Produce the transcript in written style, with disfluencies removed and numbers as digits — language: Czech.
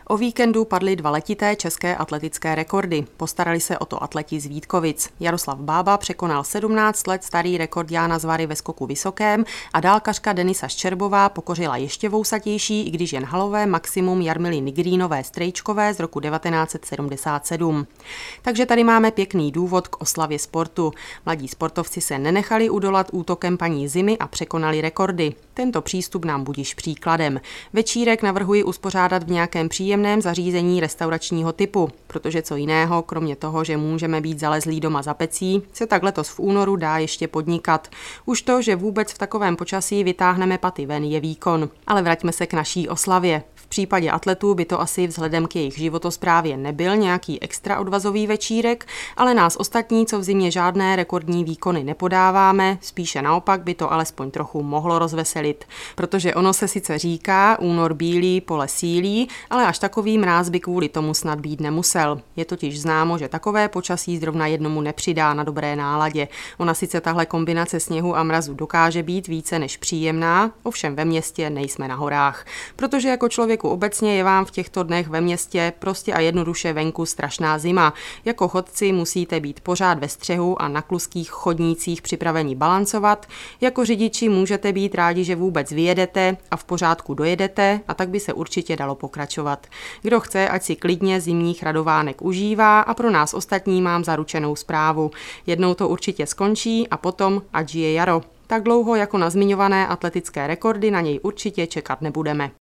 O víkendu padly 2 letité české atletické rekordy. Postarali se o to atleti z Vítkovic. Jaroslav Bába překonal 17 let starý rekord Jána Zvary ve skoku vysokém a dálkařka Denisa Ščerbová pokořila ještě vousatější, i když jen halové maximum Jarmily Nigrínové Strejčkové z roku 1977. Takže tady máme pěkný důvod k oslavě sportu. Mladí sportovci se nenechali udolat útokem paní Zimy a překonali rekordy. Tento přístup nám budiž příkladem. Večírek navrhuji uspořádat v nějakém příjemném zařízení restauračního typu, protože co jiného, kromě toho, že můžeme být zalezlí doma za pecí, se tak letos v únoru dá ještě podnikat. Už to, že vůbec v takovém počasí vytáhneme paty ven, je výkon. Ale vraťme se k naší oslavě. V případě atletů by to asi vzhledem k jejich životosprávě nebyl nějaký extra odvazový večírek, ale nás ostatní, co v zimě žádné rekordní výkony nepodáváme, spíše naopak by to alespoň trochu mohlo rozveselit. Protože ono se sice říká, únor bílý, pole sílí, ale až takový mráz by kvůli tomu snad být nemusel. Je totiž známo, že takové počasí zrovna jednomu nepřidá na dobré náladě. Ona sice tahle kombinace sněhu a mrazu dokáže být více než příjemná, ovšem ve městě nejsme na horách. Protože jako člověku obecně je vám v těchto dnech ve městě prostě a jednoduše venku strašná zima. Jako chodci musíte být pořád ve střehu a na kluských chodnících připraveni balancovat. Jako řidiči můžete být rádi, že vůbec vyjedete a v pořádku dojedete, a tak by se určitě dalo pokračovat. Kdo chce, ať si klidně zimních radovánek užívá, a pro nás ostatní mám zaručenou zprávu. Jednou to určitě skončí a potom ať žije jaro. Tak dlouho jako na zmiňované atletické rekordy na něj určitě čekat nebudeme.